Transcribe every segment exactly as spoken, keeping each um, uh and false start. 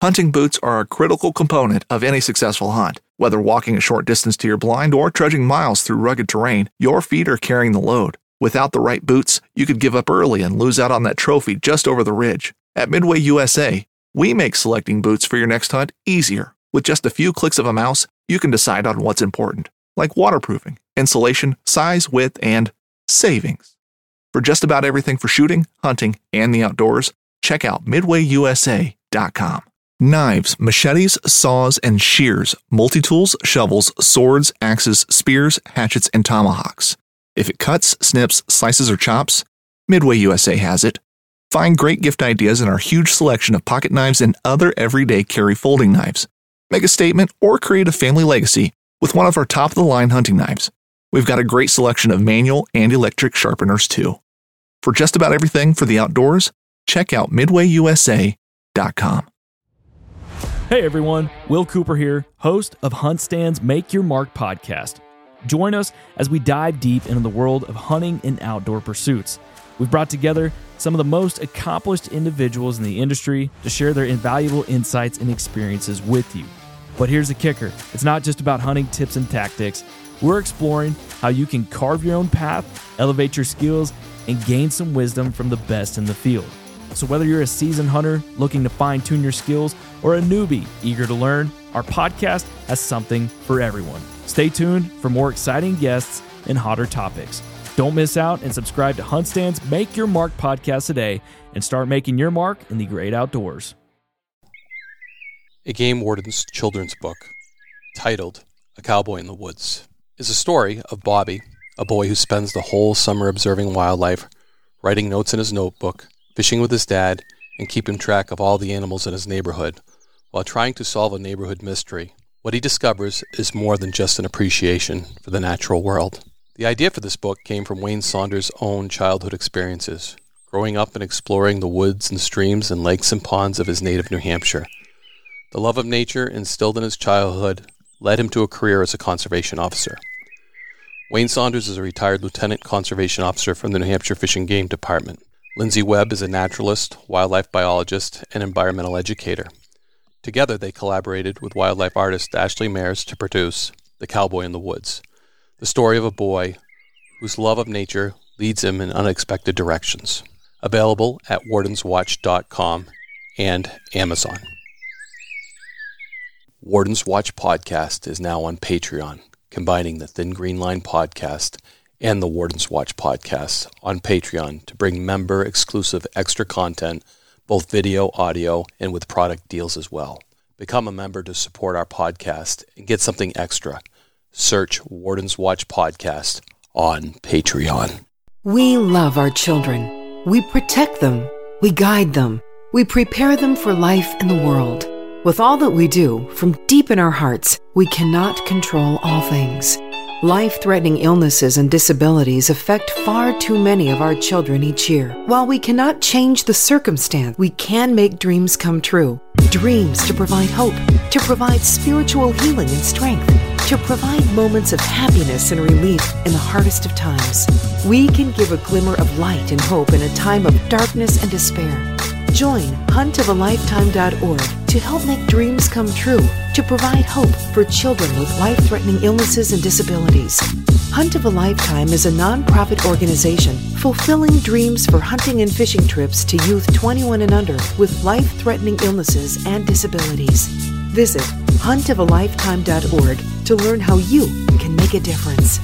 Hunting boots are a critical component of any successful hunt. Whether walking a short distance to your blind or trudging miles through rugged terrain, your feet are carrying the load. Without the right boots, you could give up early and lose out on that trophy just over the ridge. At Midway U S A, we make selecting boots for your next hunt easier. With just a few clicks of a mouse, you can decide on what's important, like waterproofing, insulation, size, width, and savings. For just about everything for shooting, hunting, and the outdoors, check out midway u s a dot com. Knives, machetes, saws, and shears, multi-tools, shovels, swords, axes, spears, hatchets, and tomahawks. If it cuts, snips, slices, or chops, Midway U S A has it. Find great gift ideas in our huge selection of pocket knives and other everyday carry folding knives. Make a statement or create a family legacy with one of our top-of-the-line hunting knives. We've got a great selection of manual and electric sharpeners, too. For just about everything for the outdoors, check out midway u s a dot com. Hey everyone, Will Cooper here, host of Hunt Stand's Make Your Mark podcast. Join us as we dive deep into the world of hunting and outdoor pursuits. We've brought together some of the most accomplished individuals in the industry to share their invaluable insights and experiences with you. But here's the kicker. It's not just about hunting tips and tactics. We're exploring how you can carve your own path, elevate your skills, and gain some wisdom from the best in the field. So whether you're a seasoned hunter looking to fine-tune your skills or a newbie eager to learn, our podcast has something for everyone. Stay tuned for more exciting guests and hotter topics. Don't miss out and subscribe to Hunt Stand's Make Your Mark podcast today and start making your mark in the great outdoors. A game warden's children's book, titled A Cowboy in the Woods, is a story of Bobby, a boy who spends the whole summer observing wildlife, writing notes in his notebook, fishing with his dad, and keeping track of all the animals in his neighborhood, while trying to solve a neighborhood mystery. What he discovers is more than just an appreciation for the natural world. The idea for this book came from Wayne Saunders' own childhood experiences, growing up and exploring the woods and streams and lakes and ponds of his native New Hampshire. The love of nature instilled in his childhood led him to a career as a conservation officer. Wayne Saunders is a retired lieutenant conservation officer from the New Hampshire Fish and Game Department. Lindsay Webb is a naturalist, wildlife biologist, and environmental educator. Together, they collaborated with wildlife artist Ashley Mayers to produce The Cowboy in the Woods, the story of a boy whose love of nature leads him in unexpected directions. Available at wardens watch dot com and Amazon. Warden's Watch Podcast is now on Patreon, combining the Thin Green Line podcast and the Warden's Watch podcast on Patreon to bring member-exclusive extra content, both video, audio, and with product deals as well. Become a member to support our podcast and get something extra. Search Warden's Watch Podcast on Patreon. We love our children. We protect them. We guide them. We prepare them for life in the world. With all that we do, from deep in our hearts, we cannot control all things. Life-threatening illnesses and disabilities affect far too many of our children each year. While we cannot change the circumstance, we can make dreams come true. Dreams to provide hope, to provide spiritual healing and strength, to provide moments of happiness and relief in the hardest of times. We can give a glimmer of light and hope in a time of darkness and despair. Join hunt of a lifetime dot org to help make dreams come true, to provide hope for children with life-threatening illnesses and disabilities. Hunt of a Lifetime is a non-profit organization fulfilling dreams for hunting and fishing trips to youth twenty-one and under with life-threatening illnesses and disabilities. Visit hunt of a lifetime dot org to learn how you can make a difference.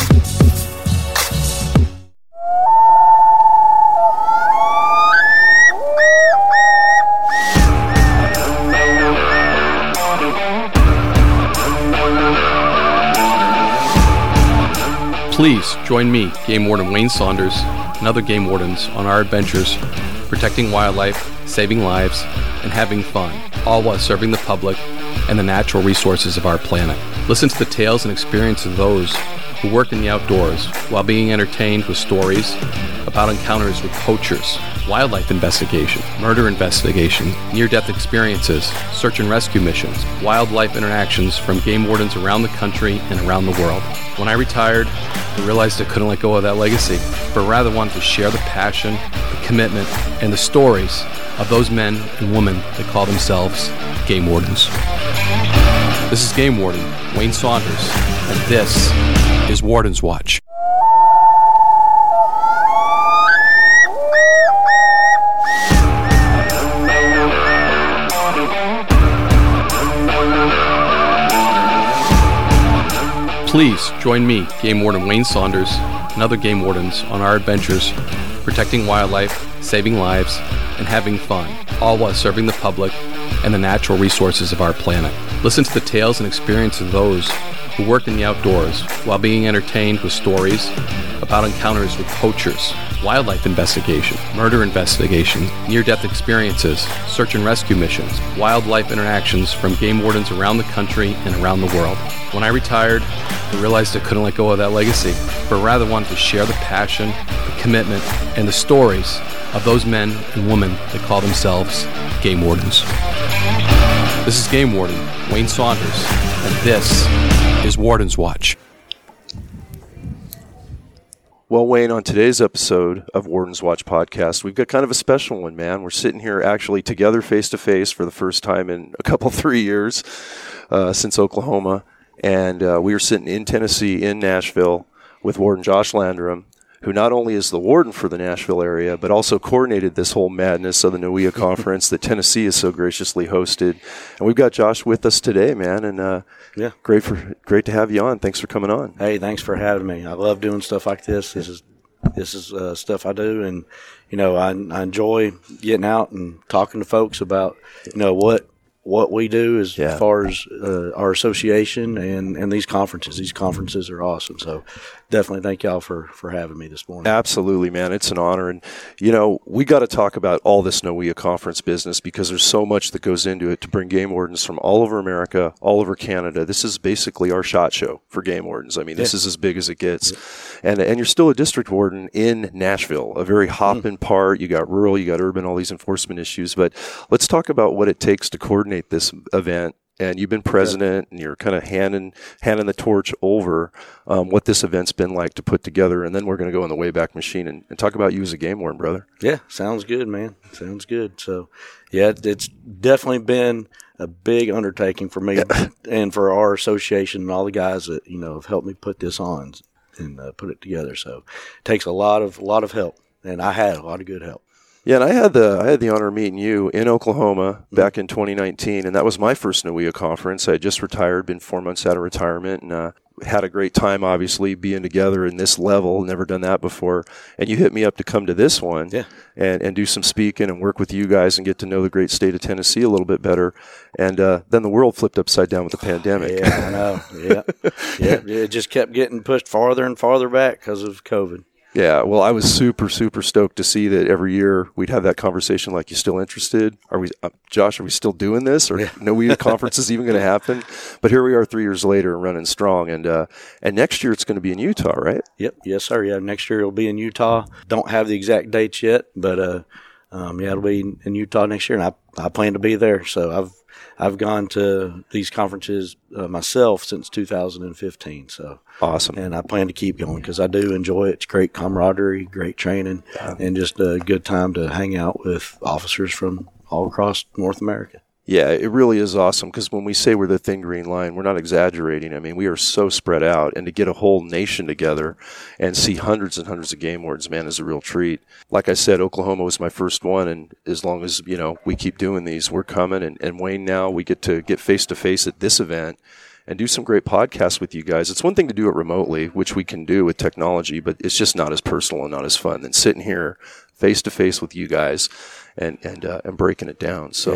Please join me, Game Warden Wayne Saunders, and other game wardens on our adventures protecting wildlife, saving lives, and having fun, all while serving the public and the natural resources of our planet. Listen to the tales and experiences of those who work in the outdoors while being entertained with stories about encounters with poachers, wildlife investigation, murder investigation, near-death experiences, search and rescue missions, wildlife interactions from game wardens around the country and around the world. When I retired, I realized I couldn't let go of that legacy, but rather wanted to share the passion, the commitment, and the stories of those men and women that call themselves game wardens. This is Game Warden Wayne Saunders, and this is Warden's Watch. Please join me, Game Warden Wayne Saunders, and other game wardens on our adventures protecting wildlife, saving lives, and having fun, all while serving the public and the natural resources of our planet. Listen to the tales and experiences of those who work in the outdoors while being entertained with stories about encounters with poachers, wildlife investigation, murder investigation, near-death experiences, search and rescue missions, wildlife interactions from game wardens around the country and around the world. When I retired, I realized I couldn't let go of that legacy, but rather wanted to share the passion, the commitment, and the stories of those men and women that call themselves game wardens. This is Game Warden Wayne Saunders, and this is Warden's Watch. Well, Wayne, on today's episode of Warden's Watch podcast, we've got kind of a special one, man. We're sitting here actually together face-to-face for the first time in a couple, three years uh, since Oklahoma. And uh, we were sitting in Tennessee, in Nashville, with Warden Josh Landrum, who not only is the warden for the Nashville area, but also coordinated this whole madness of the NAWIA conference that Tennessee has so graciously hosted. And we've got Josh with us today, man, and uh, yeah, great for great to have you on. Thanks for coming on. Hey, thanks for having me. I love doing stuff like this. This is this is uh, stuff I do, and you know, I, I enjoy getting out and talking to folks about you know what. what we do as yeah. far as uh, our association and, and these conferences. These conferences are awesome. So definitely thank y'all for, for having me this morning. Absolutely, man. It's an honor. And, you know, we got to talk about all this NAWIA conference business because there's so much that goes into it to bring game wardens from all over America, all over Canada. This is basically our SHOT Show for game wardens. I mean, this yeah. is as big as it gets. Yeah. And and you're still a district warden in Nashville, a very hop-in mm. part. You got rural, you got urban, all these enforcement issues. But let's talk about what it takes to coordinate this event. And you've been president, and you're kind of handing handing the torch over um, what this event's been like to put together. And then we're going to go in the Wayback Machine and, and talk about you as a game warden, brother. Yeah, sounds good, man. Sounds good. So, yeah, it's definitely been a big undertaking for me and for our association and all the guys that you know have helped me put this on and uh, put it together. So, it takes a lot of a lot of help, and I had a lot of good help. Yeah, and I had the I had the honor of meeting you in Oklahoma back in twenty nineteen, and that was my first NAWIA conference. I had just retired, been four months out of retirement, and uh, had a great time, obviously, being together in this level. Never done that before. And you hit me up to come to this one yeah. and, and do some speaking and work with you guys and get to know the great state of Tennessee a little bit better. And uh, then the world flipped upside down with the pandemic. Yeah, I know. Yeah, yeah. It just kept getting pushed farther and farther back because of COVID. Yeah, well, I was super, super stoked to see that every year we'd have that conversation like, you still interested? Are we, uh, Josh, are we still doing this? Or yeah. no we conference is even going to happen? But here we are three years later and running strong. And uh, and next year it's going to be in Utah, right? Yep, yes, sir. Yeah, next year it'll be in Utah. Don't have the exact dates yet, but uh, um, yeah, it'll be in Utah next year. And I, I plan to be there. So I've I've gone to these conferences uh, myself since two thousand fifteen. So awesome, and I plan to keep going because I do enjoy it. It's great camaraderie, great training, yeah. and just a good time to hang out with officers from all across North America. Yeah, it really is awesome because when we say we're the thin green line, we're not exaggerating. I mean, we are so spread out, and to get a whole nation together and see hundreds and hundreds of game wardens, man, is a real treat. Like I said, Oklahoma was my first one, and as long as, you know, we keep doing these, we're coming. And, and Wayne, now we get to get face-to-face at this event and do some great podcasts with you guys. It's one thing to do it remotely, which we can do with technology, but it's just not as personal and not as fun than sitting here face-to-face with you guys and, and, uh, and breaking it down. So. Yeah.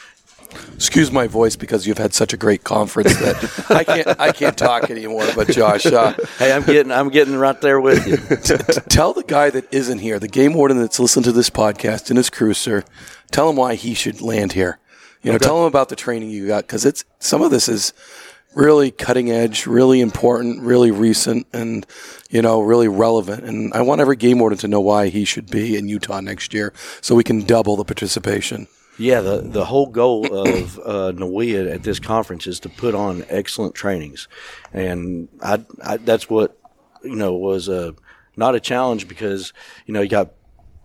Excuse my voice because you've had such a great conference that I can't I can't talk anymore. But Josh, uh, hey, I'm getting I'm getting right there with you. t- t- tell the guy that isn't here, the game warden that's listened to this podcast in his cruiser, tell him why he should land here. You know, okay. Tell him about the training you got because it's some of this is really cutting edge, really important, really recent, and you know, really relevant. And I want every game warden to know why he should be in Utah next year, so we can double the participation. Yeah, the, the whole goal of uh, NAWIA at this conference is to put on excellent trainings. And I, I that's what, you know, was a, not a challenge because, you know, you got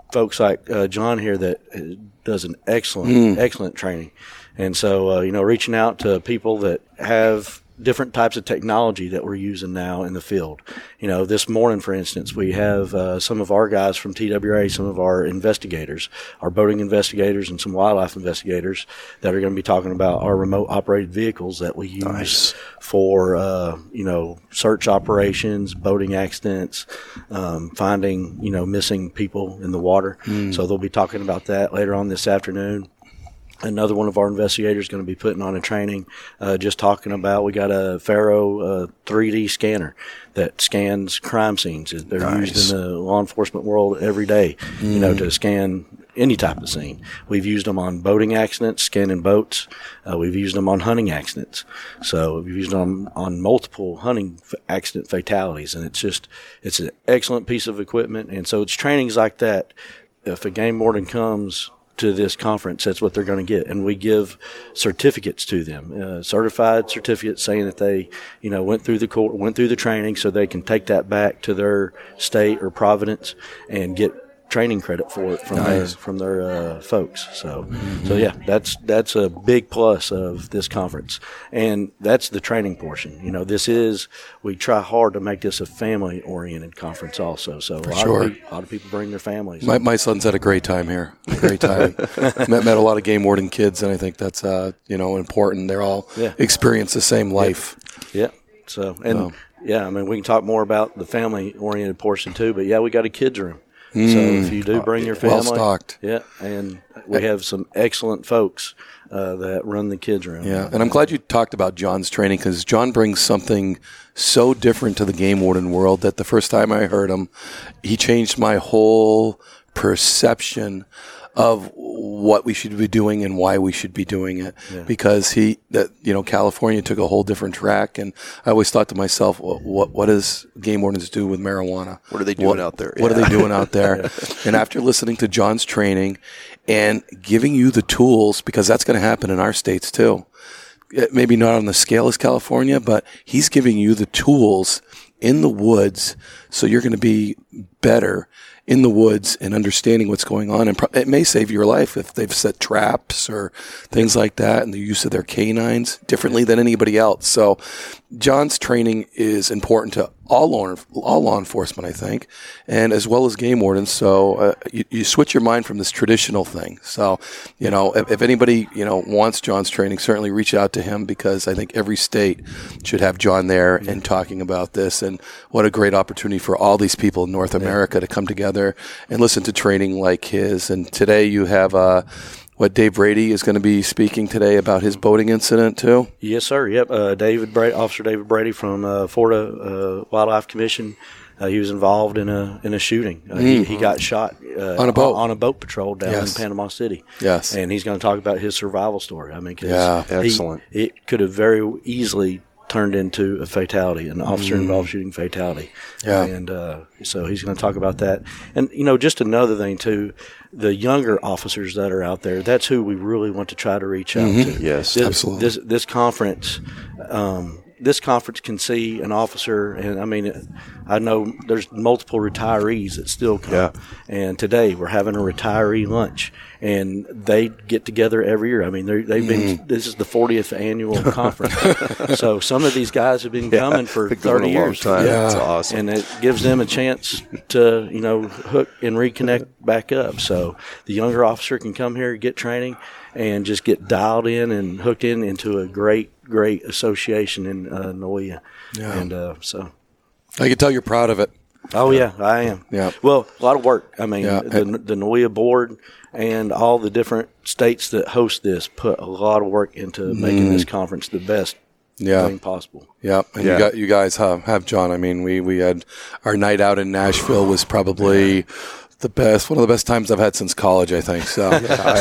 folks like uh, John here that does an excellent, Mm. excellent training. And so, uh, you know, reaching out to people that have different types of technology that we're using now in the field. You know, this morning, for instance, we have uh, some of our guys from T W R A, some of our investigators, our boating investigators and some wildlife investigators that are going to be talking about our remote operated vehicles that we use Nice. for, uh, you know, search operations, boating accidents, um, finding, you know, missing people in the water. Mm. So they'll be talking about that later on this afternoon. Another one of our investigators is going to be putting on a training, uh, just talking about, we got a Faro uh, three D scanner that scans crime scenes. They're Nice. used in the law enforcement world every day, mm. you know, to scan any type of scene. We've used them on boating accidents, scanning boats. Uh, we've used them on hunting accidents. So we've used them on multiple hunting f- accident fatalities. And it's just, it's an excellent piece of equipment. And so it's trainings like that. If a game warden comes to this conference, that's what they're going to get. And we give certificates to them, uh, certified certificates saying that they, you know, went through the court, went through the training, so they can take that back to their state or province and get training credit for it from Nice. their, from their uh, folks. So, mm-hmm. so yeah, that's that's a big plus of this conference, and that's the training portion. You know, this is, we try hard to make this a family oriented conference also. So a lot, sure. of, pe- a lot of people bring their families. My, my son's had a great time here. A great time. met, met a lot of game warden kids, and I think that's uh, you know important. They're all Yeah. experience the same life. Yeah. So, and Oh. yeah, I mean, we can talk more about the family oriented portion too, but yeah, we got a kids room. So if you do bring your family, Well stocked. yeah, and we have some excellent folks uh, that run the kids room. Yeah, and I'm glad you talked about John's training, because John brings something so different to the game warden world that the first time I heard him, he changed my whole perception of what we should be doing and why we should be doing it. Yeah. Because he, that you know, California took a whole different track, and I always thought to myself, what what, what does game wardens do with marijuana? What are they doing what, out there? What Yeah. are they doing out there? And after listening to John's training and giving you the tools, because that's going to happen in our states too. Maybe not on the scale as California, but he's giving you the tools in the woods, so you're going to be better in the woods and understanding what's going on. And pro- it may save your life if they've set traps or things like that, and the use of their canines differently than anybody else. So John's training is important to all law, all law enforcement, I think, and as well as game wardens. So uh, you, you switch your mind from this traditional thing. So, you know, if, if anybody, you know, wants John's training, certainly reach out to him, because I think every state should have John there and talking about this. And what a great opportunity for all these people in North America to come together and listen to training like his. And today you have, uh, what, Dave Brady is going to be speaking today about his boating incident too? Yes, sir. Yep. Uh, David Brady, Officer David Brady from uh, Florida uh, Wildlife Commission. Uh, he was involved in a in a shooting. Uh, mm. he, he got shot uh, on a boat on, on a boat patrol down yes. in Panama City. Yes, and he's going to talk about his survival story. I mean, cause yeah, he, excellent. It could have very easily turned into a fatality, an officer-involved mm. shooting fatality. Yeah. And uh, so he's going to talk about that. And, you know, just another thing, too, the younger officers that are out there, that's who we really want to try to reach out mm-hmm. to. Yes, this, absolutely. This, this conference, um, this conference can see an officer, and I mean, I know there's multiple retirees that still come. Yeah. And today we're having a retiree lunch, and they get together every year. I mean, they've been, mm. this is the fortieth annual conference. So some of these guys have been yeah, coming for thirty years. Time. Yeah. That's awesome. And it gives them a chance to, you know, hook and reconnect back up. So the younger officer can come here, get training, and just get dialed in and hooked in into a great, great association in uh, N O I A. Yeah. And uh, so I can tell you're proud of it. Oh yeah, I am. Yeah. Well, a lot of work. I mean, Yeah. the, the N O I A board and all the different states that host this put a lot of work into making this conference the best Yeah. thing possible. Yeah, and Yeah. you got you guys have, have John. I mean, we we had our night out in Nashville was probably the best, one of the best times I've had since college, I think. So,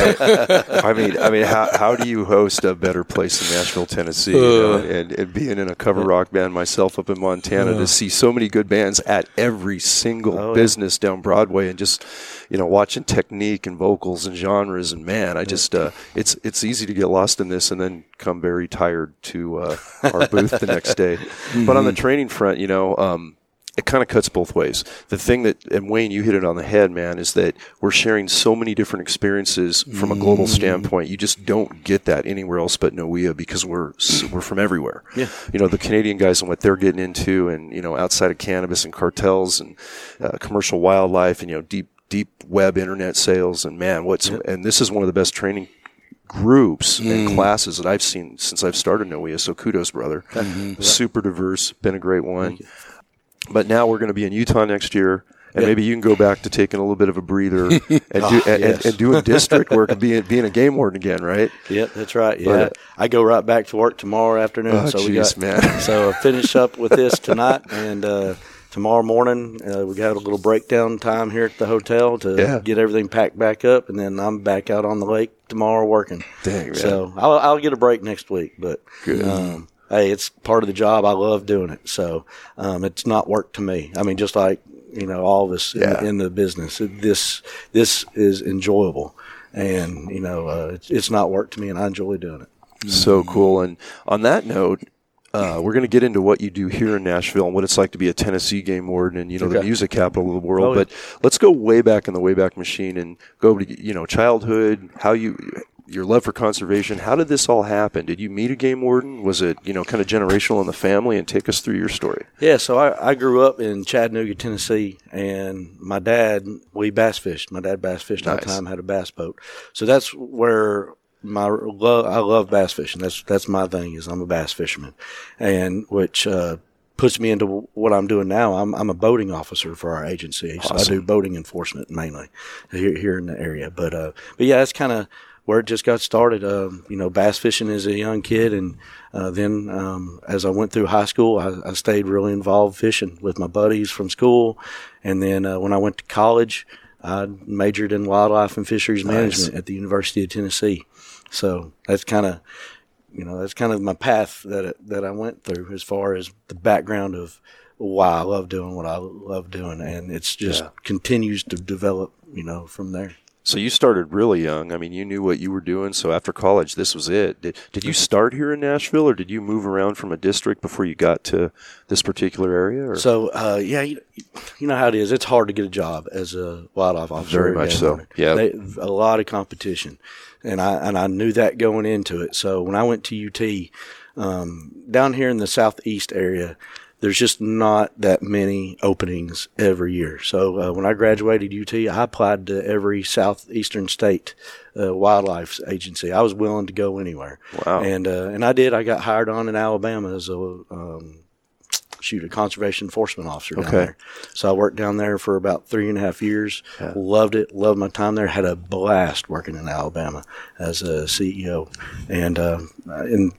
I, I mean, I mean, how how do you host a better place than Nashville, Tennessee? You know, and, and being in a cover rock band myself up in Montana, to see so many good bands at every single Oh, yeah. business down Broadway, and just, you know, watching technique and vocals and genres, and man, I just uh, it's it's easy to get lost in this and then come very tired to uh, our booth the next day. But on the training front, you know. Um, it kind of cuts both ways. The thing that, and Wayne, you hit it on the head, man, is that we're sharing so many different experiences from a global mm. standpoint. You just don't get that anywhere else but N O E A because we're we're from everywhere. Yeah. You know, the Canadian guys and what they're getting into, and you know, outside of cannabis and cartels and uh, commercial wildlife, and you know, deep deep web internet sales, and man, what's yep. and this is one of the best training groups mm. and classes that I've seen since I've started N O E A. So kudos, brother. Mm-hmm. Super diverse, been a great one. But now we're going to be in Utah next year, and yep. maybe you can go back to taking a little bit of a breather and, do, oh, and, yes. and doing district work and being, being a game warden again, right? Yep, that's right. Yeah, but, I go right back to work tomorrow afternoon. Oh, so geez, we got man. So finish up with this tonight, and uh, tomorrow morning uh, we got a little breakdown time here at the hotel to yeah. get everything packed back up, and then I'm back out on the lake tomorrow working. Dang, man. So I'll, I'll get a break next week, but good. Um, hey, it's part of the job. I love doing it. So um, it's not work to me. I mean, just like, you know, all of us yeah. in, in the business, this this is enjoyable. And, you know, uh, it's, it's not work to me, and I enjoy doing it. So cool. And on that note, uh, we're going to get into what you do here in Nashville and what it's like to be a Tennessee game warden and, you know, okay. the music capital of the world. Oh, yeah. But let's go way back in the Wayback Machine and go to, you know, childhood, how you – your love for conservation. How did this all happen? Did you meet a game warden? Was it, you know, kind of generational in the family? And take us through your story. Yeah, so I, I grew up in Chattanooga, Tennessee, and my dad, we bass fished. My dad bass fished all the time, had a bass boat. So that's where my love, I love bass fishing. That's that's my thing, is I'm a bass fisherman, and which uh, puts me into what I'm doing now. I'm I'm a boating officer for our agency. Awesome. So I do boating enforcement mainly here here in the area. But uh, but yeah, that's kind of where it just got started. Um, you know, bass fishing as a young kid, and uh, then um, as I went through high school, I, I stayed really involved fishing with my buddies from school, and then uh, when I went to college, I majored in wildlife and fisheries nice. management at the University of Tennessee. So that's kind of, you know, that's kind of my path that it, that I went through as far as the background of why I love doing what I love doing, and it's just yeah. continues to develop, you know, from there. So you started really young. I mean, you knew what you were doing. So after college, this was it. Did, did you start here in Nashville, or did you move around from a district before you got to this particular area? Or? So, uh, yeah, you, you know how it is. It's hard to get a job as a wildlife officer. Very much so. Yeah, a lot of competition, and I and I knew that going into it. So when I went to U T, um, down here in the southeast area, there's just not that many openings every year. So uh, when I graduated U T, I applied to every southeastern state uh, wildlife agency. I was willing to go anywhere. Wow. And uh, and I did. I got hired on in Alabama as a um, shoot a conservation enforcement officer down okay. there. So I worked down there for about three and a half years. Yeah. Loved it. Loved my time there. Had a blast working in Alabama as a C E O. And uh, in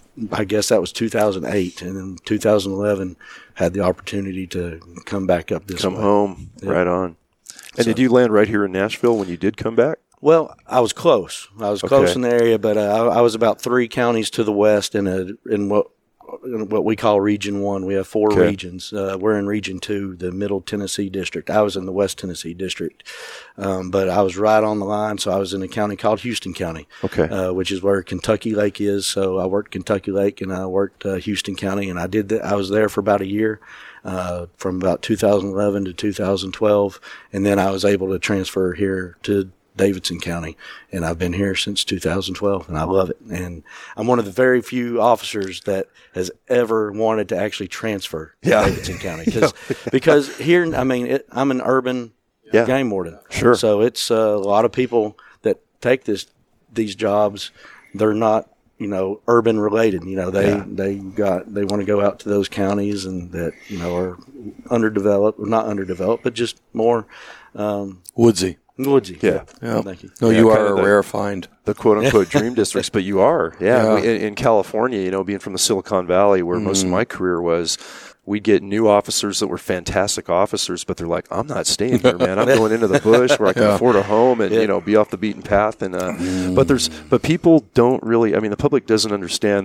I guess that was two thousand eight, and in two thousand eleven had the opportunity to come back up this come way. home, yeah. right on. And so, did you land right here in Nashville when you did come back? Well, I was close. I was okay. close in the area, but uh, I, I was about three counties to the west in a in what in what we call Region One. We have four okay. regions. Uh, we're in Region Two, the Middle Tennessee District. I was in the West Tennessee District, um, but I was right on the line. So I was in a county called Houston County, okay, uh, which is where Kentucky Lake is. So I worked Kentucky Lake, and I worked uh, Houston County, and I did that. I was there for about a year, uh, from about two thousand eleven to two thousand twelve, and then I was able to transfer here to Davidson County, and I've been here since two thousand twelve, and I love it. And I'm one of the very few officers that has ever wanted to actually transfer to yeah. Davidson County, because because here, I mean, it, I'm an urban yeah. game warden, sure. So it's uh, a lot of people that take this these jobs. They're not, you know, urban related. You know, they yeah. they got they want to go out to those counties and that, you know, are underdeveloped, or not underdeveloped, but just more um, woodsy. Woodsy. Yeah. yeah. Thank you. No, yeah, you are a the, rare find. The quote-unquote dream districts, but you are. Yeah. yeah. We, in, in California, you know, being from the Silicon Valley, where mm. most of my career was, we'd get new officers that were fantastic officers, but they're like, I'm not staying here, man. I'm going into the bush where I can yeah. afford a home and, yeah. you know, be off the beaten path. And uh, mm. But there's, but people don't really, I mean, the public doesn't understand that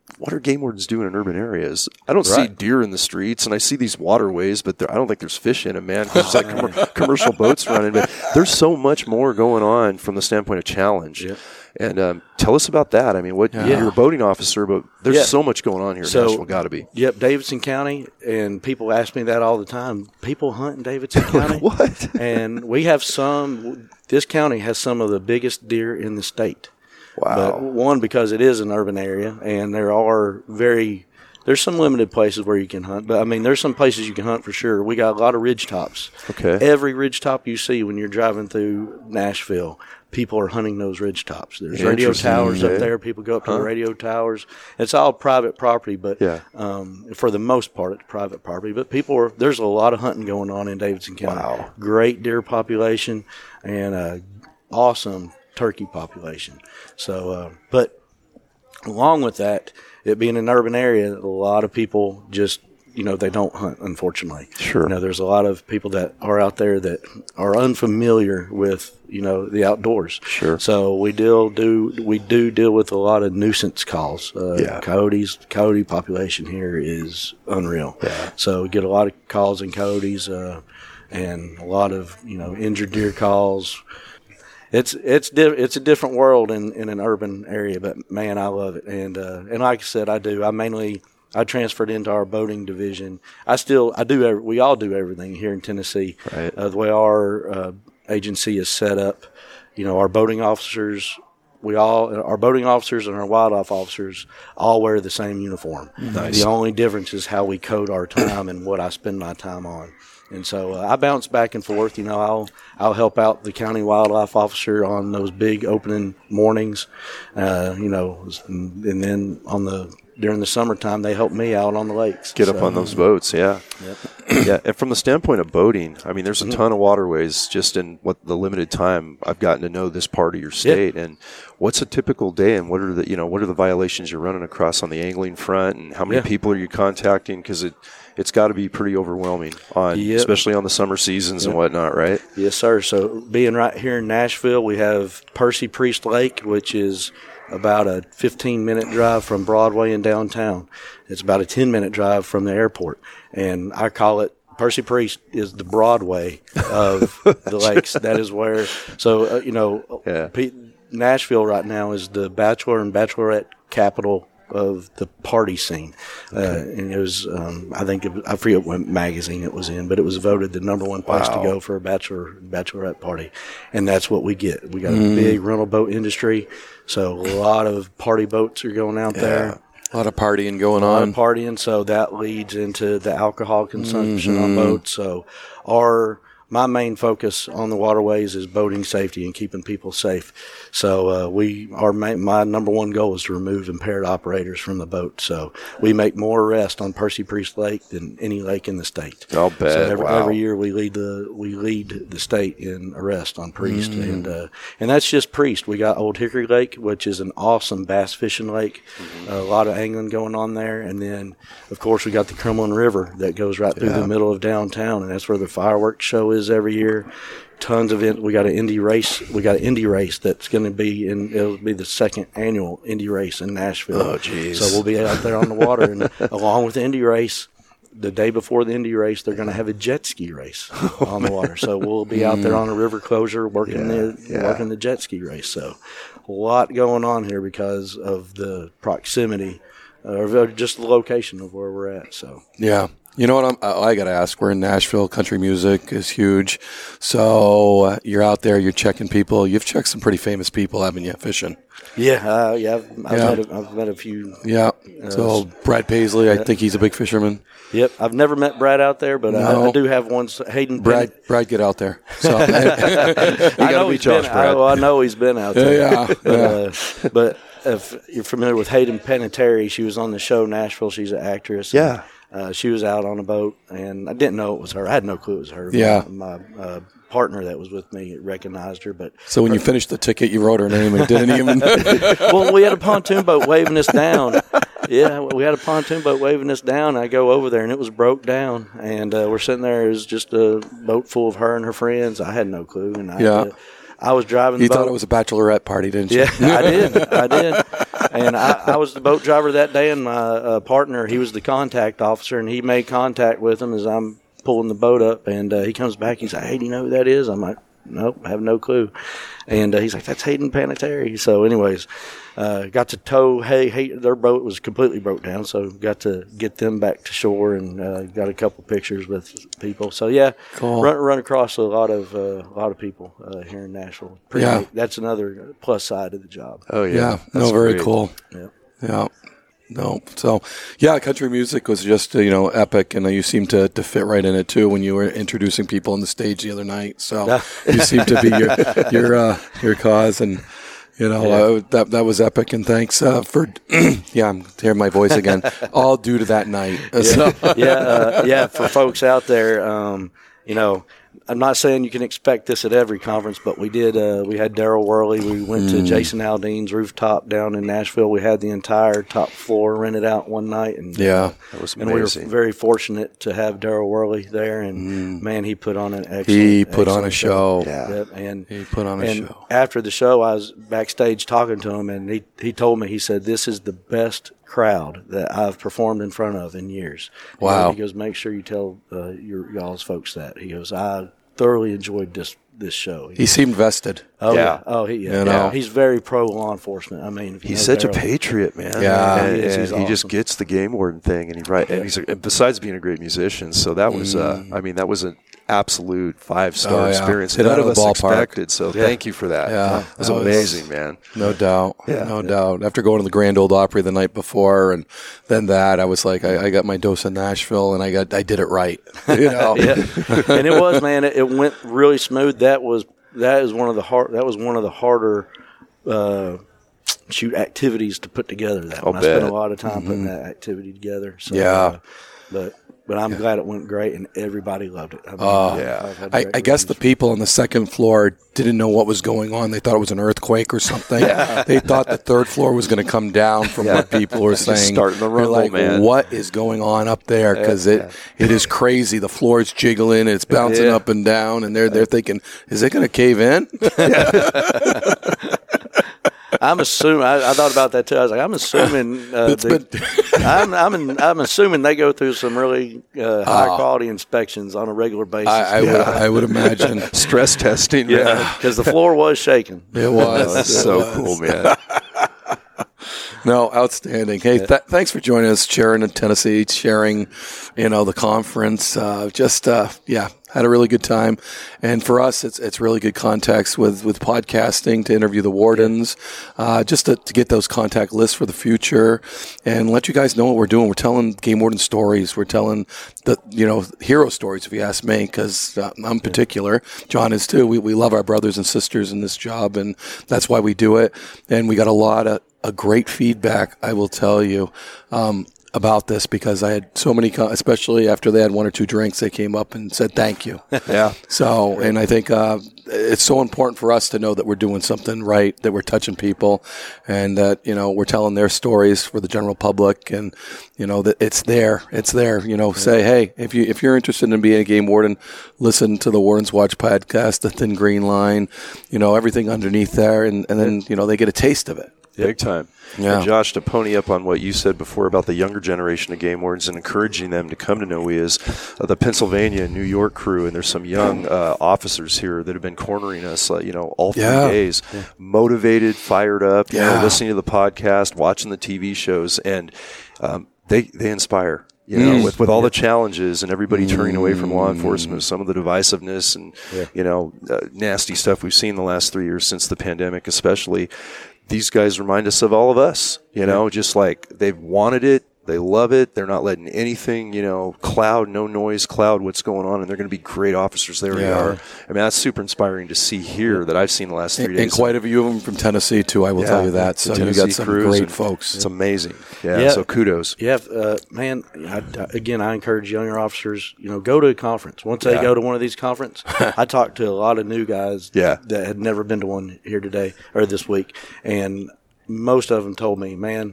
what are game wardens doing in urban areas? I don't right. see deer in the streets, and I see these waterways, but there, I don't think there's fish in them, man. There's like com- commercial boats running, but there's so much more going on from the standpoint of challenge. Yep. And um, tell us about that. I mean, what yeah. you're a boating officer, but there's yeah. so much going on here in so, Nashville. Got to be. Yep, Davidson County, and people ask me that all the time. People hunt in Davidson County. What? And we have some. This county has some of the biggest deer in the state. Wow. But one, because it is an urban area, and there are very. There's some limited places where you can hunt, but I mean, there's some places you can hunt for sure. We got a lot of ridge tops. Okay. Every ridge top you see when you're driving through Nashville, people are hunting those ridge tops. There's radio towers up there. People go up to huh? the radio towers. It's all private property, but yeah. um, for the most part, it's private property. But people are there's a lot of hunting going on in Davidson County. Wow. Great deer population and a awesome turkey population. So, uh, but along with that, it being an urban area, a lot of people just, you know, they don't hunt, unfortunately. Sure. You know, there's a lot of people that are out there that are unfamiliar with, you know, the outdoors. Sure. So we deal do we do deal with a lot of nuisance calls. Uh, yeah. Coyotes, coyote population here is unreal. Yeah. So we get a lot of calls in coyotes, uh, and a lot of, you know, injured deer calls. It's it's di- it's a different world in, in an urban area, but man, I love it. And uh, and like I said, I do. I mainly I transferred into our boating division. I still I do. Every, we all do everything here in Tennessee. Right. Uh, the way our uh, agency is set up, you know, our boating officers, we all our boating officers and our wildlife officers all wear the same uniform. Nice. The only difference is how we code our time and what I spend my time on. And so uh, I bounce back and forth. You know, I'll I'll help out the county wildlife officer on those big opening mornings. Uh, you know, and, and then on the during the summertime they help me out on the lakes. Get so, up on those boats, yeah, yep. yeah. And from the standpoint of boating, I mean, there's a ton of waterways. Just in what the limited time I've gotten to know this part of your state, yep. and what's a typical day, and what are the you know what are the violations you're running across on the angling front, and how many yeah. people are you contacting? Because it. It's got to be pretty overwhelming, on, yep. especially on the summer seasons yep. and whatnot, right? Yes, sir. So being right here in Nashville, we have Percy Priest Lake, which is about a fifteen-minute drive from Broadway in downtown. It's about a ten-minute drive from the airport. And I call it Percy Priest is the Broadway of the lakes. That is where – so, uh, you know, yeah. P- Nashville right now is the bachelor and bachelorette capital of the party scene. Okay. Uh, and it was, um, I think, it was, I forget what magazine it was in, but it was voted the number one place wow. to go for a bachelor, bachelorette party. And that's what we get. We got mm. a big rental boat industry. So a lot of party boats are going out yeah. there. A lot of partying going a lot on. Of partying. So that leads into the alcohol consumption mm-hmm. on boats. So our, my main focus on the waterways is boating safety and keeping people safe. So uh, we, our main, my number one goal is to remove impaired operators from the boat. So we make more arrests on Percy Priest Lake than any lake in the state. I'll bet. So every, wow. every year we lead the we lead the state in arrest on Priest, mm. and uh, and that's just Priest. We got Old Hickory Lake, which is an awesome bass fishing lake. Mm-hmm. A lot of angling going on there, and then of course we got the Cumberland River that goes right through yeah. the middle of downtown, and that's where the fireworks show is every year. Tons of it. We got an Indy race. We got an Indy race that's going to be in. It'll be the second annual Indy race in Nashville. Oh, jeez. So we'll be out there on the water, and along with the Indy race, the day before the Indy race, they're going to have a jet ski race oh, on the water. So we'll be out there on a river closure working yeah, the yeah. working the jet ski race. So a lot going on here because of the proximity, or just the location of where we're at. So yeah. You know what? I'm, I got to ask. We're in Nashville. Country music is huge. So uh, you're out there. You're checking people. You've checked some pretty famous people, haven't you? Fishing. Yeah, uh, yeah. I've, I've, yeah. Met a, I've met a few. Yeah. Uh, so Brad Paisley, I think he's a big fisherman. Yep. I've never met Brad out there, but no. I, I do have one. Hayden. Brad, Penn- Brad, get out there. So you I know he's Josh, been. Brad. I, I know he's been out there. Yeah. yeah. but, uh, but if you're familiar with Hayden Panettiere, she was on the show Nashville. She's an actress. Yeah. Uh, she was out on a boat, and I didn't know it was her. I had no clue it was her. Yeah. My, my uh, partner that was with me recognized her. But so when her, you finished the ticket, you wrote her name and didn't even. Well, we had a pontoon boat waving us down. Yeah, we had a pontoon boat waving us down. I go over there, and it was broke down. And uh, we're sitting there. It was just a boat full of her and her friends. I had no clue. And I yeah. had to, I was driving the You boat. thought it was a bachelorette party, didn't you? Yeah, I did. I did. And I, I was the boat driver that day, and my uh, partner, he was the contact officer, and he made contact with him as I'm pulling the boat up. And uh, he comes back. He's like, "Hey, do you know who that is?" I'm like, "Nope, I have no clue." And uh, he's like, "That's Hayden Panettiere." So anyways, uh, got to tow. Hey, hey, their boat was completely broke down, so got to get them back to shore and uh, got a couple pictures with people. So yeah, Cool. run run across a lot of uh, a lot of people uh, here in Nashville. Pretty Yeah. neat. That's another plus side of the job. Oh yeah, Yeah, no, That's very great. cool. Yeah. Yeah. No. So, yeah, country music was just, uh, you know, epic, and uh, you seem to, to fit right in it, too, when you were introducing people on the stage the other night. So, you seem to be your your, uh, your cause, and, you know, Yeah. uh, that that was epic, and thanks uh, for, yeah, I'm hearing my voice again, all due to that night. So, yeah, uh, yeah. For folks out there, um, you know, I'm not saying you can expect this at every conference, but we did. Uh, we had Daryl Worley. We went to Jason Aldean's rooftop down in Nashville. We had the entire top floor rented out one night, and yeah. That was and we were amazing. very fortunate to have Daryl Worley there. And man, he put on an excellent. He put on a excellent show. Yeah. Yep, and He put on a and show. after the show, I was backstage talking to him, and he he told me, he said, "This is the best crowd that I've performed in front of in years." Wow. He goes, "Make sure you tell uh, your y'all's folks that." He goes, "I thoroughly enjoyed this this show." He seemed vested. oh Yeah. yeah, oh he yeah. You know? He's very pro law enforcement. I mean, if you He's know such a Daryl- patriot, man. Yeah. and, He is. and He's he just awesome. gets the game warden thing, and he right. And he's a, and besides being a great musician, so that was, uh, I mean, that was an absolute five star Oh, yeah. experience. Hit None out of of us the ballpark. expected. So thank you for that. Yeah. it was That was- amazing, man. No doubt. Yeah. no doubt. After going to the Grand Old Opry the night before, and then that, I was like, I, I got my dose of Nashville, and I got, I did it right. You know? yeah, and it was, man. It, it went really smooth. That was that is one of the hard. That was one of the harder uh, shoot activities to put together. That I'll one. I spent bet. a lot of time putting that activity together. So, Yeah. uh, but but I'm glad it went great, and everybody loved it. I mean, Oh. Yeah. I've had I, great I guess the reviews. people on the second floor didn't know what was going on. They thought it was an earthquake or something. They thought the third floor was going to come down from what people were saying. starting the They're rumble, like, man. what is going on up there? Because it, it is crazy. The floor is jiggling. It's bouncing Yeah. up and down. And they're, they're thinking, is it going to cave in? I'm assuming. I, I thought about that too. I was like, I'm assuming. Uh, It's the- been- I'm I'm, in, I'm assuming they go through some really uh, high quality inspections on a regular basis. I, I, would, I would imagine. Stress testing, man. yeah, because the floor was shaking. It was. That's It so was. cool, man. No, outstanding. Hey, th- thanks for joining us, sharing in Tennessee, sharing, you know, the conference. Uh, just, uh, yeah, had a really good time. And for us, it's it's really good context with, with podcasting to interview the wardens, uh, just to, to get those contact lists for the future and let you guys know what we're doing. We're telling game warden stories. We're telling the, you know, hero stories, if you ask me, because uh, I'm particular. John is too. We, we love our brothers and sisters in this job, and that's why we do it. And we got a lot of a great feedback, I will tell you, um, about this, because I had so many, co- especially after they had one or two drinks, they came up and said thank you. Yeah. So, and I think uh, it's so important for us to know that we're doing something right, that we're touching people, and that, you know, we're telling their stories for the general public, and, you know, that it's there. It's there. You know, say, hey, if you if you're interested in being a game warden, listen to the Warden's Watch podcast, the Thin Green Line, you know, everything underneath there, and, and then, you know, they get a taste of it. Big time. Yeah. And Josh, to pony up on what you said before about the younger generation of game wardens and encouraging them to come to N O E is uh, the Pennsylvania and New York crew, and there's some young uh, officers here that have been cornering us, uh, you know, all three Yeah. days, motivated, fired up, you Yeah. know, listening to the podcast, watching the T V shows, and um, they they inspire. You know, Mm. with, with all the challenges and everybody turning away from law enforcement, some of the divisiveness and, you know, uh, nasty stuff we've seen the last three years since the pandemic, especially, these guys remind us of all of us, you know, just like they've wanted it. They love it. They're not letting anything, you know, cloud, no noise, cloud what's going on, and they're going to be great officers. They already Yeah. are. I mean, that's super inspiring to see here that I've seen the last three And, days. and quite a few of them from Tennessee, too, I will Yeah, tell you that. the So you Tennessee got some crews, great and folks. It's amazing. Yeah, Yeah. so kudos. Yeah, uh, man. I, I, again, I encourage younger officers, you know, go to a conference. Once they Yeah. go to one of these conferences, I talked to a lot of new guys Yeah. that had never been to one here today or this week, and most of them told me, man,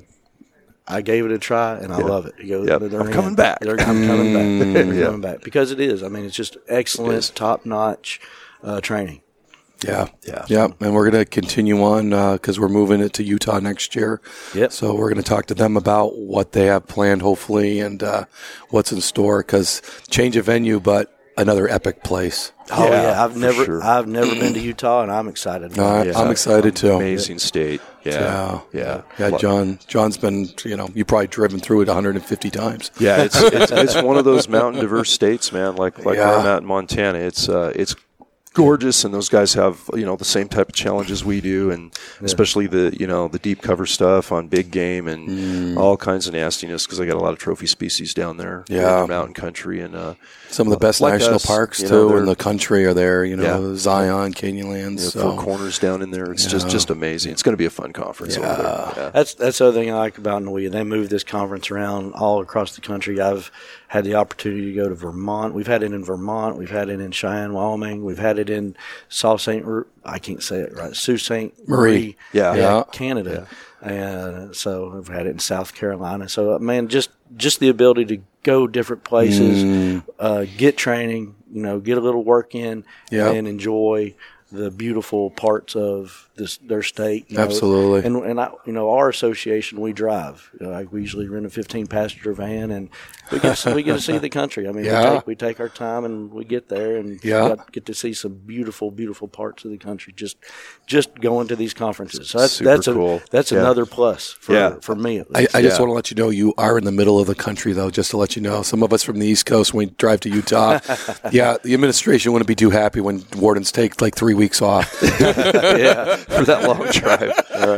I gave it a try and I love it. You go, Yep. they're I'm in. coming back. They're, I'm coming back. They're Yeah. coming back because it is. I mean, it's just excellent, is. top notch uh, training. Yeah, Yeah. yeah, and we're going to continue on because uh, we're moving it to Utah next year. Yep. So we're going to talk to them about what they have planned, hopefully, and uh, what's in store. Because change of venue, but another epic place. Oh yeah, Yeah, I've for never sure. I've never been to Utah, and I'm excited. No, I, Yeah. I'm excited too. Amazing state. Yeah. Yeah, Yeah. yeah. John, John's been, you know, you probably driven through it one hundred fifty times. Yeah, it's, it's it's one of those mountain diverse states, man. Like like Yeah. where I'm at in Montana. It's uh, it's gorgeous, and those guys have, you know, the same type of challenges we do, and especially the, you know, the deep cover stuff on big game and Mm. all kinds of nastiness, because I got a lot of trophy species down there. Yeah. in the mountain country, and uh, Some of the best like national us, parks you know, too they're- in the country are there. You know, Yeah. Zion, Canyonlands. you know, so. Four Corners down in there. It's just Yeah. just amazing. It's going to be a fun conference over there. Yeah. That's that's the other thing I like about Noe. They move this conference around all across the country. I've had the opportunity to go to Vermont. We've had it in Vermont. We've had it in Cheyenne, Wyoming. We've had it in Sault Ste. Ru- I can't say it right. Sault Ste. Marie, Yeah. Yeah. Canada. And so I've had it in South Carolina. So uh, man, just just the ability to go different places, Mm. uh, get training, you know, get a little work in, Yeah. and enjoy the beautiful parts of this their state. You know. Absolutely. And and I, you know, our association, we drive. You know, like we usually rent a fifteen passenger van, and we get to, we get to see the country. I mean, Yeah. we take we take our time and we get there and Yeah. get, get to see some beautiful, beautiful parts of the country. Just just going to these conferences. So that's Super that's a, cool. that's Yeah. another plus for Yeah. for me at I, least. I just Yeah. want to let you know you are in the middle of the country, though, just to let you know. Some of us from the East Coast, when we drive to Utah, yeah, the administration wouldn't be too happy when wardens take like three weeks off. Yeah, for that long drive.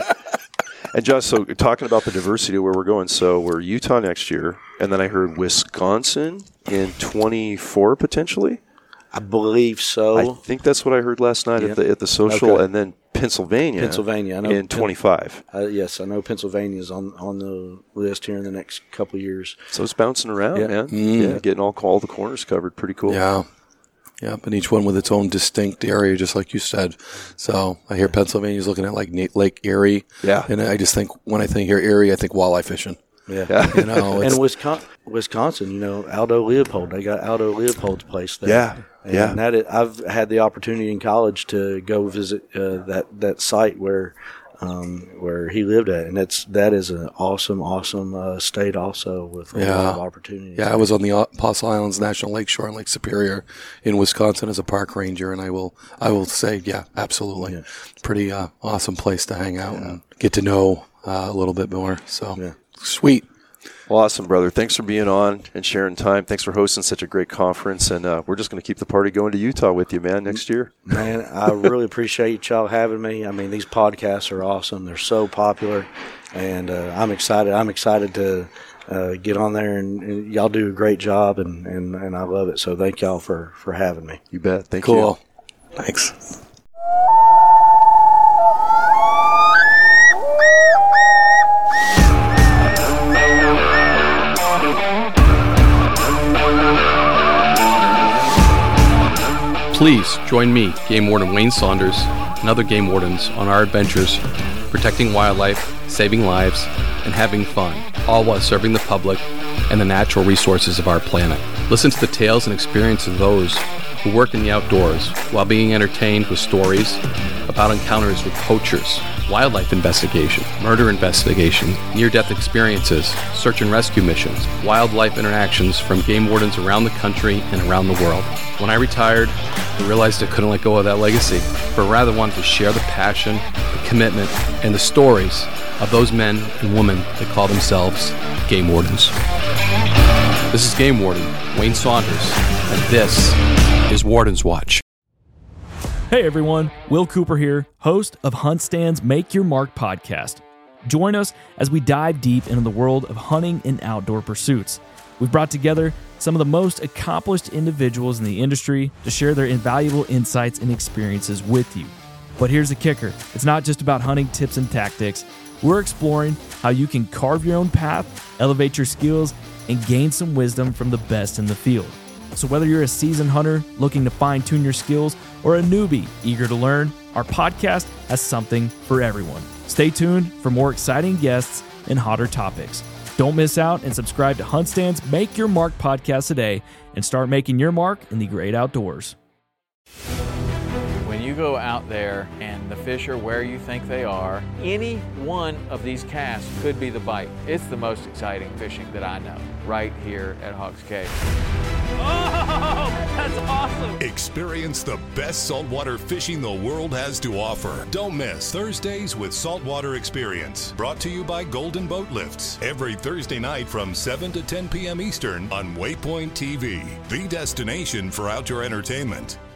And Josh, so talking about the diversity of where we're going, so we're Utah next year, and then I heard Wisconsin in twenty-four potentially. I believe so. I think that's what I heard last night Yeah. at the at the social, Okay. and then Pennsylvania, Pennsylvania, I know. in twenty-five. Uh, yes, I know Pennsylvania is on on the list here in the next couple of years. So it's bouncing around, Yeah. man. Mm. Yeah, getting all all the corners covered, pretty cool. Yeah. Yeah, and each one with its own distinct area, just like you said. So I hear Pennsylvania's looking at like Na- Lake Erie. Yeah. And I just think, when I think here Erie, I think walleye fishing. Yeah. Yeah. You know, it's, And Wisconsin, Wisconsin, you know, Aldo Leopold. They got Aldo Leopold's place there. Yeah, and yeah. That is, I've had the opportunity in college to go visit uh, that that site where um, where he lived at, and that's that is an awesome, awesome uh, state also with a Yeah. lot of opportunities. yeah, I was on the Apostle Islands National Lakeshore in Lake Superior in Wisconsin as a park ranger, and I will, I will say, yeah, absolutely, Yeah. pretty uh, awesome place to hang out and get to know uh, a little bit more. So Yeah. sweet. Well, awesome, brother. Thanks for being on and sharing time. Thanks for hosting such a great conference, and uh, we're just going to keep the party going to Utah with you, man, next year. Man, I really appreciate y'all having me. I mean, these podcasts are awesome. They're so popular, and uh, I'm excited. I'm excited to uh, get on there, and, and y'all do a great job, and, and, and I love it. So thank y'all for, for having me. You bet. Thank you. Cool. Thanks. Please join me, Game Warden Wayne Saunders, and other game wardens on our adventures protecting wildlife, saving lives, and having fun, all while serving the public and the natural resources of our planet. Listen to the tales and experiences of those who work in the outdoors while being entertained with stories about encounters with poachers, wildlife investigation, murder investigation, near-death experiences, search and rescue missions, wildlife interactions from game wardens around the country and around the world. When I retired, I realized I couldn't let go of that legacy, but rather wanted to share the passion, the commitment, and the stories of those men and women that call themselves game wardens. This is Game Warden Wayne Saunders, and this is Warden's Watch. Hey everyone, Will Cooper here, host of Hunt Stand's Make Your Mark podcast. Join us as we dive deep into the world of hunting and outdoor pursuits. We've brought together some of the most accomplished individuals in the industry to share their invaluable insights and experiences with you. But here's the kicker. It's not just about hunting tips and tactics. We're exploring how you can carve your own path, elevate your skills, and gain some wisdom from the best in the field. So whether you're a seasoned hunter looking to fine-tune your skills or a newbie eager to learn, our podcast has something for everyone. Stay tuned for more exciting guests and hotter topics. Don't miss out and subscribe to Hunt Stand's Make Your Mark podcast today and start making your mark in the great outdoors. When you go out there and the fish are where you think they are, any one of these casts could be the bite. It's the most exciting fishing that I know, right here at Hawks Cave. Oh, that's awesome! Experience the best saltwater fishing the world has to offer. Don't miss Thursdays with Saltwater Experience, brought to you by Golden Boat Lifts, every Thursday night from seven to ten p.m. Eastern on Waypoint T V, the destination for outdoor entertainment.